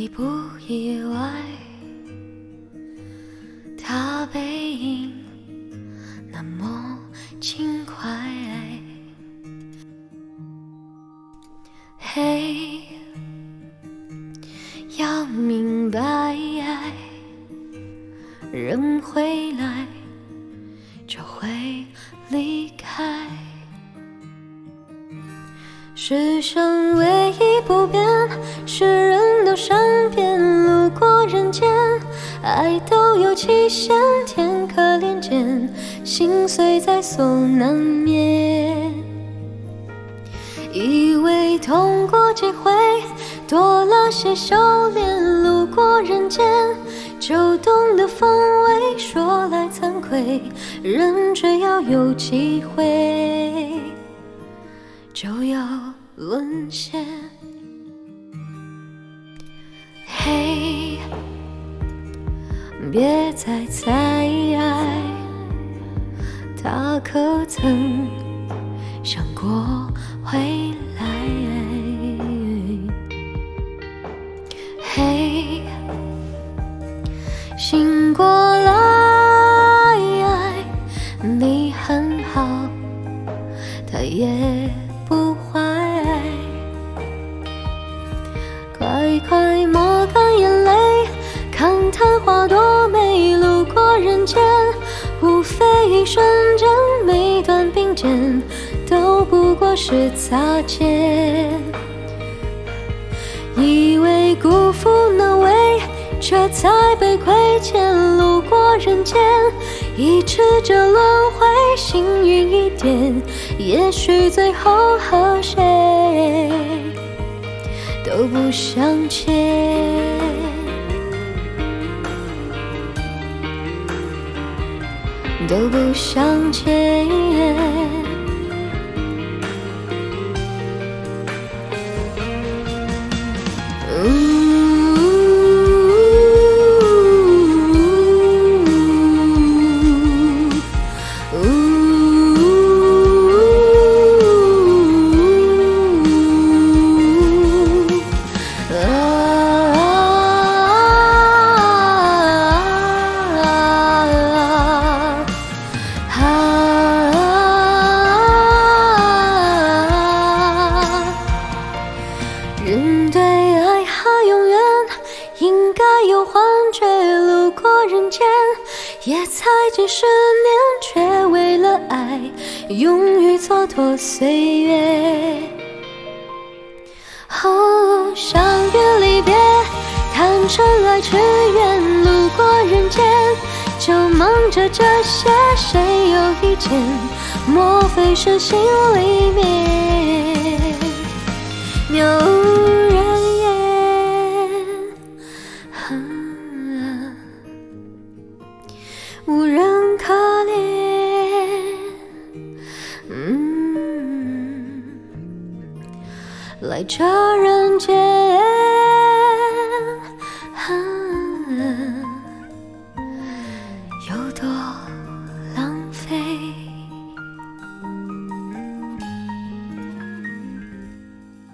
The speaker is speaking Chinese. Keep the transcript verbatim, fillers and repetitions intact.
意不意外？他背影那么轻快，嘿，要明白，人回来就会离开。世上唯一不变是人都善变，路过人间，爱都有期限，天可怜见，心碎在所难免。以为痛过几回，多了些修炼，路过人间就懂得风味，说来惭愧，人只要有机会就要沦陷。嘿，别再猜，他可曾想过回来？嘿，醒过来，你很好，他也不坏，快快抹干眼泪，看昙花多美，路过人间无非一瞬间，每段并肩都不过是擦肩。以为辜负难为，却才被亏欠，路过人间一直这轮回，幸运一点，也许最后和谁都不相欠，都不相欠。人对爱还永远，应该有幻觉，路过人间也才几十年，却为了爱勇于蹉跎岁月。哦，相约离别，谈真爱之缘，路过人间就忙着这些，谁有意见？莫非是心里面有人言，啊，无人可怜。嗯，来这人间。